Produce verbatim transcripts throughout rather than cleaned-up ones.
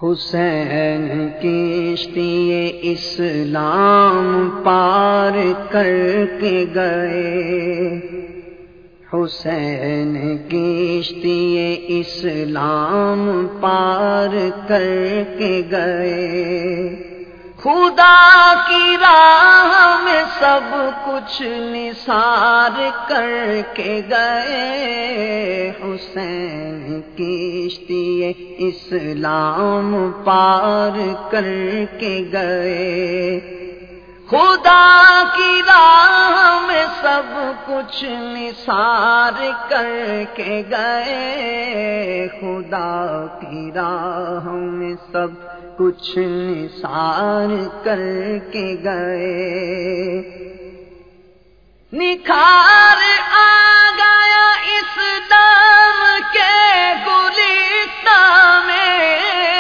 حسین کشتی اسلام پار کر کے گئے، حسین کشتی اسلام پار کر کے گئے، خدا کی راہ میں سب کچھ نثار کر کے گئے، حسین کشتی اسلام پار کر کے گئے، خدا کی راہ میں سب کچھ نثار کر کے گئے، خدا کی راہ میں سب کچھ نثار کر کے گئے، نکھار آ گیا اس دام کے گلستان میں،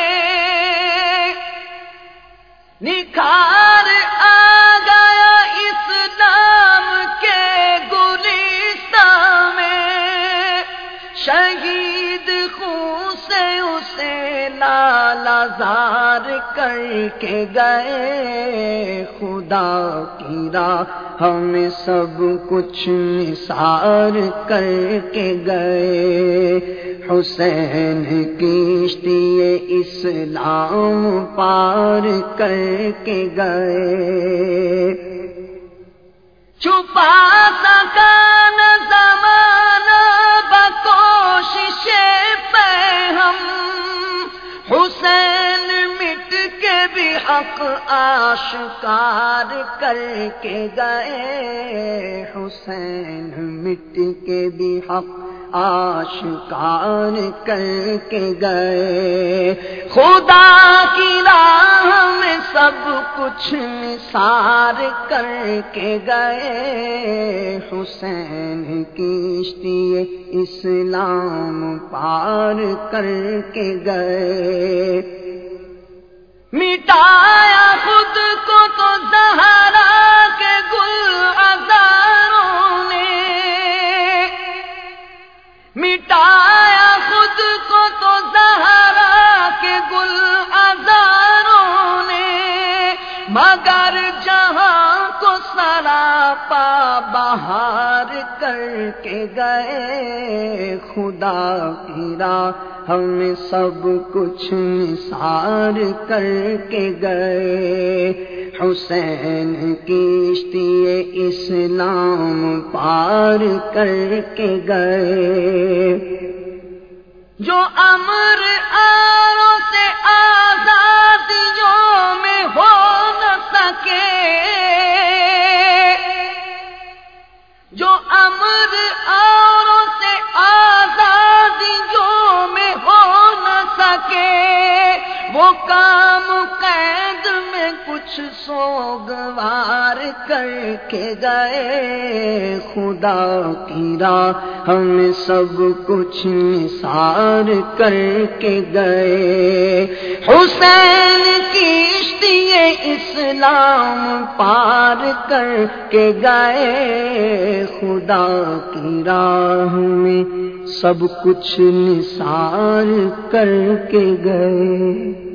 نکھار آ گیا اس دام کے گلستان میں، شہید خون سے اسے لالا زار کر کے گئے، خدا کی راہ ہمیں سب کچھ نثار کر کے گئے، حسین کشتی اسلام پار کر کے گئے، چھپا سکا نہ زمانہ بکوشش پہ ہم، حسین مٹ کے بھی حق آشکار کر کے گئے، حسین مٹ کے بھی حق آشکار کر کے گئے، خدا کی راہ میں سب کچھ نثار کر کے گئے، حسین کشتی اسلام پار کر کے گئے، مٹایا خود کو تو زہرا کے گل عذاروں نے، مٹایا خود کو تو زہرا کے گل عذاروں نے، مگر جہاں کو سراپا بہار کر کے گئے، خدا کی راہ ہم سب کچھ نثار کر کے گئے، حسین کشتی اسلام پار کر کے گئے، جو امر آروں سے آزادیوں میں ہو نہ سکے، جو امر آروں سے آزادیوں میں ہو نہ سکے، وہ کام قید میں کچھ سوگوار کر کے گئے، خدا کی راہ ہم سب کچھ نثار کر کے گئے، حسین کشتی اسلام پار کر کے گئے، خدا کی راہ میں سب کچھ نثار کر کے گئے۔